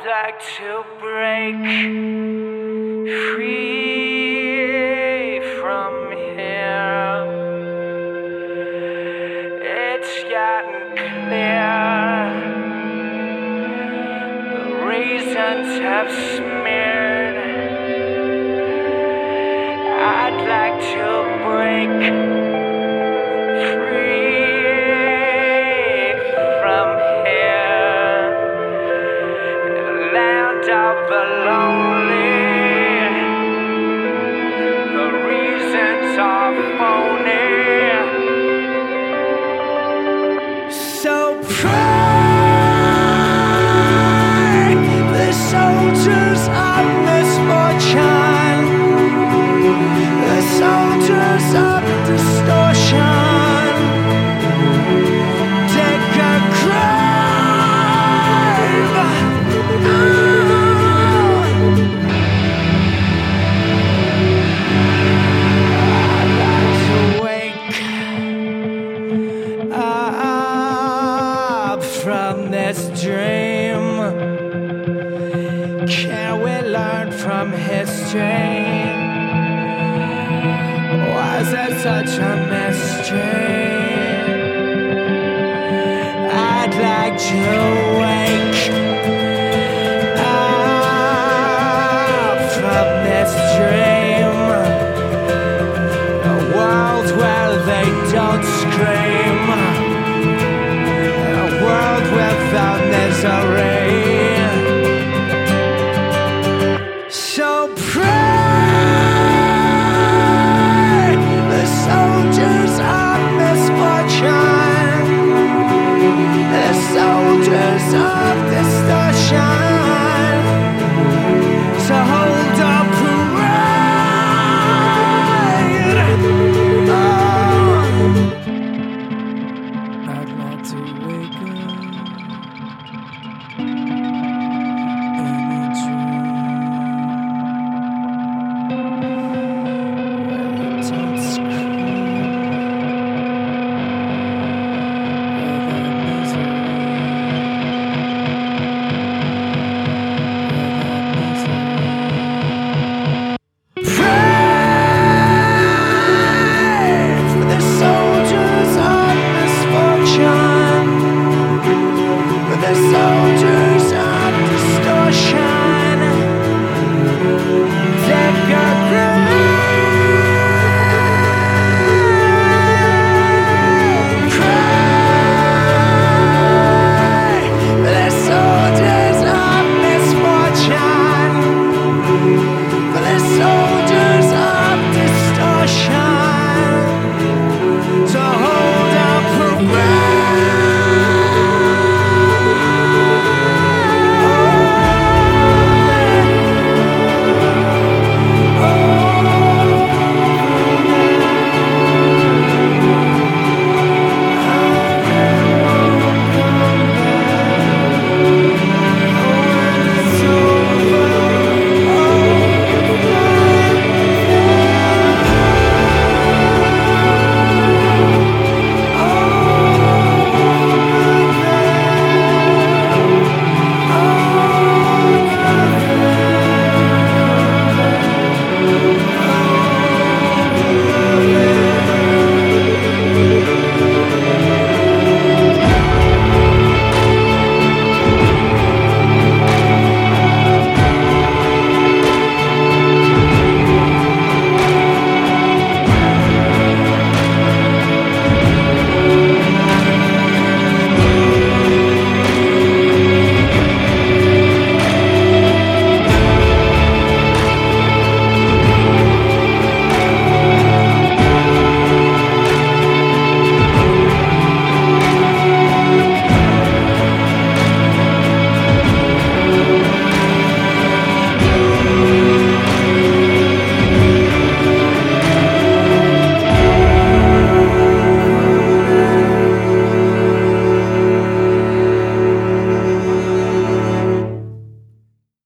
like to break free from here. It's gotten clear, the reasons have smeared. I'd like to break free from here, the land of the lonely. The reasons are phony. So pray the soldiers of misfortune, the soldiers of distortion, take a grave. I'd like to wake up from this dream. Can we learn from history? Was it such a mystery? I'd like to wake up from this dream, a world where they don't scream, a world without misery.